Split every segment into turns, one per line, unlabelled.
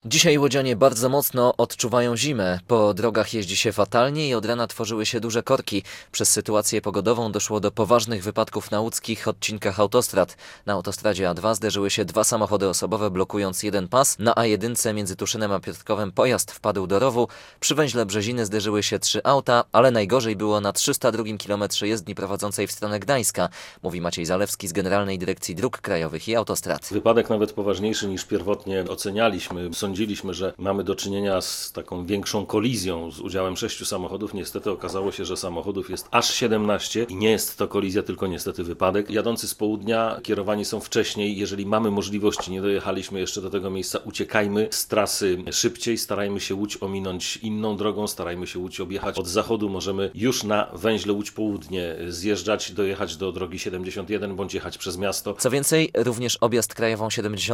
Dzisiaj łodzianie bardzo mocno odczuwają zimę. Po drogach jeździ się fatalnie i od rana tworzyły się duże korki. Przez sytuację pogodową doszło do poważnych wypadków na łódzkich odcinkach autostrad. Na autostradzie A2 zderzyły się dwa samochody osobowe, blokując jeden pas. Na A1 między Tuszynem a Piotrkowem pojazd wpadł do rowu. Przy węźle Brzeziny zderzyły się 3 auta, ale najgorzej było na 302 km jezdni prowadzącej w stronę Gdańska, mówi Maciej Zalewski z Generalnej Dyrekcji Dróg Krajowych i Autostrad.
Wypadek nawet poważniejszy niż pierwotnie ocenialiśmy. Sądziliśmy, że mamy do czynienia z taką większą kolizją z udziałem 6 samochodów. Niestety okazało się, że samochodów jest aż 17 i nie jest to kolizja, tylko niestety wypadek. Jadący z południa kierowani są wcześniej. Jeżeli mamy możliwości, nie dojechaliśmy jeszcze do tego miejsca, uciekajmy z trasy szybciej, starajmy się Łódź ominąć inną drogą, starajmy się Łódź objechać od zachodu. Możemy już na węźle Łódź Południe zjeżdżać, dojechać do drogi 71 bądź jechać przez miasto.
Co więcej, również objazd krajową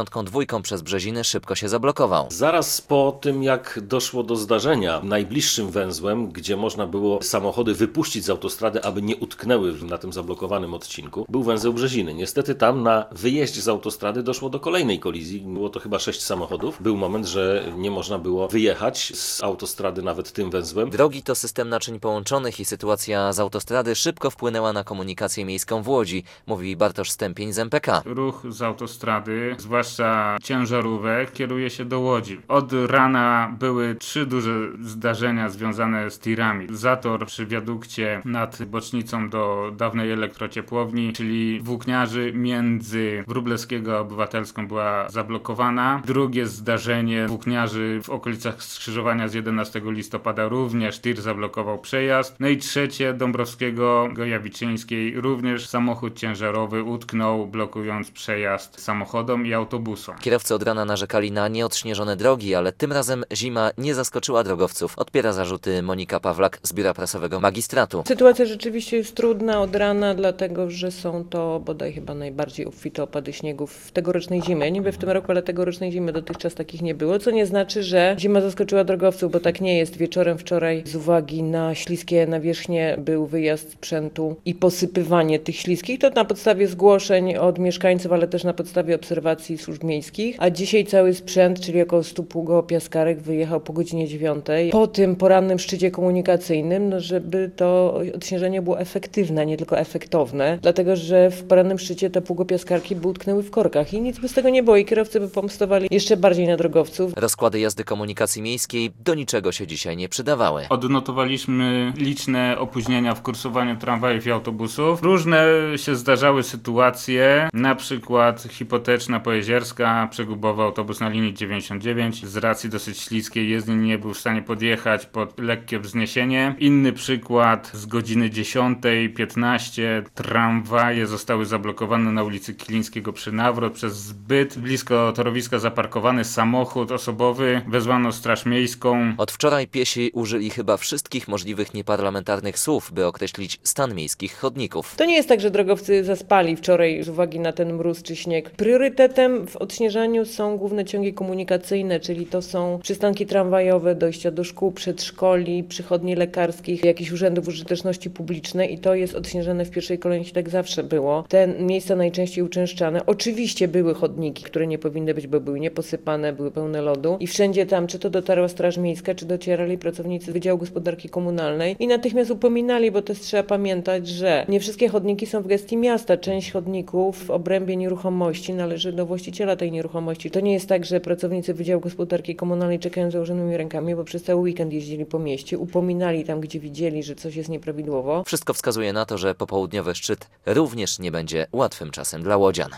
72 przez Brzeziny szybko się zablokował.
Zaraz po tym, jak doszło do zdarzenia, najbliższym węzłem, gdzie można było samochody wypuścić z autostrady, aby nie utknęły na tym zablokowanym odcinku, był węzeł Brzeziny. Niestety tam na wyjeździe z autostrady doszło do kolejnej kolizji. Było to chyba 6 samochodów. Był moment, że nie można było wyjechać z autostrady nawet tym węzłem.
Drogi to system naczyń połączonych i sytuacja z autostrady szybko wpłynęła na komunikację miejską w Łodzi, mówi Bartosz Stępień z MPK.
Ruch z autostrady, zwłaszcza ciężarówek, kieruje się do Łodzi. Od rana były 3 duże zdarzenia związane z tirami. Zator przy wiadukcie nad bocznicą do dawnej elektrociepłowni, czyli włókniarzy między Wróblewskiego a Obywatelską była zablokowana. Drugie zdarzenie włókniarzy w okolicach skrzyżowania z 11 listopada również tir zablokował przejazd. No i trzecie Dąbrowskiego Gojawiczyńskiej również samochód ciężarowy utknął, blokując przejazd samochodom i autobusom.
Kierowcy od rana narzekali na nieodśnieżone drogi, ale tym razem zima nie zaskoczyła drogowców. Odpiera zarzuty Monika Pawlak z Biura Prasowego Magistratu.
Sytuacja rzeczywiście jest trudna od rana, dlatego że są to bodaj chyba najbardziej obfite opady śniegów w tegorocznej zimy. Niby w tym roku, ale tegorocznej zimy dotychczas takich nie było, co nie znaczy, że zima zaskoczyła drogowców, bo tak nie jest. Wieczorem wczoraj z uwagi na śliskie nawierzchnie był wyjazd sprzętu i posypywanie tych śliskich. To na podstawie zgłoszeń od mieszkańców, ale też na podstawie obserwacji służb miejskich. A dzisiaj cały sprzęt, czyli około 100 pługopiaskarek wyjechał po godzinie 9. Po tym porannym szczycie komunikacyjnym, żeby to odśnieżenie było efektywne, nie tylko efektowne, dlatego że w porannym szczycie te pługopiaskarki by utknęły w korkach i nic by z tego nie było i kierowcy by pomstowali jeszcze bardziej na drogowców.
Rozkłady jazdy komunikacji miejskiej do niczego się dzisiaj nie przydawały.
Odnotowaliśmy liczne opóźnienia w kursowaniu tramwajów i autobusów. Różne się zdarzały sytuacje, na przykład Hipoteczna Pojezierska, przegubowy autobus na linii 99 z racji dosyć śliskiej jezdni nie był w stanie podjechać pod lekkie wzniesienie. Inny przykład z godziny 10:15 tramwaje zostały zablokowane na ulicy Kilińskiego przy Nawrot przez zbyt blisko torowiska zaparkowany samochód osobowy. Wezwano straż miejską.
Od wczoraj piesi użyli chyba wszystkich możliwych nieparlamentarnych słów, by określić stan miejskich chodników.
To nie jest tak, że drogowcy zaspali wczoraj z uwagi na ten mróz czy śnieg. Priorytetem w odśnieżaniu są główne ciągi komunikacyjne, czyli to są przystanki tramwajowe, dojścia do szkół, przedszkoli, przychodni lekarskich, jakichś urzędów użyteczności publicznej i to jest odśnieżane w pierwszej kolejności, tak zawsze było. Te miejsca najczęściej uczęszczane. Oczywiście były chodniki, które nie powinny być, bo były nieposypane, były pełne lodu i wszędzie tam, czy to dotarła Straż Miejska, czy docierali pracownicy Wydziału Gospodarki Komunalnej i natychmiast upominali, bo też trzeba pamiętać, że nie wszystkie chodniki są w gestii miasta. Część chodników w obrębie nieruchomości należy do właściciela tej nieruchomości. To nie jest tak, że pracownicy Wydziału Gospodarki Komunalnej czekają z założonymi rękami, bo przez cały weekend jeździli po mieście, upominali tam, gdzie widzieli, że coś jest nieprawidłowo.
Wszystko wskazuje na to, że popołudniowy szczyt również nie będzie łatwym czasem dla łodzian.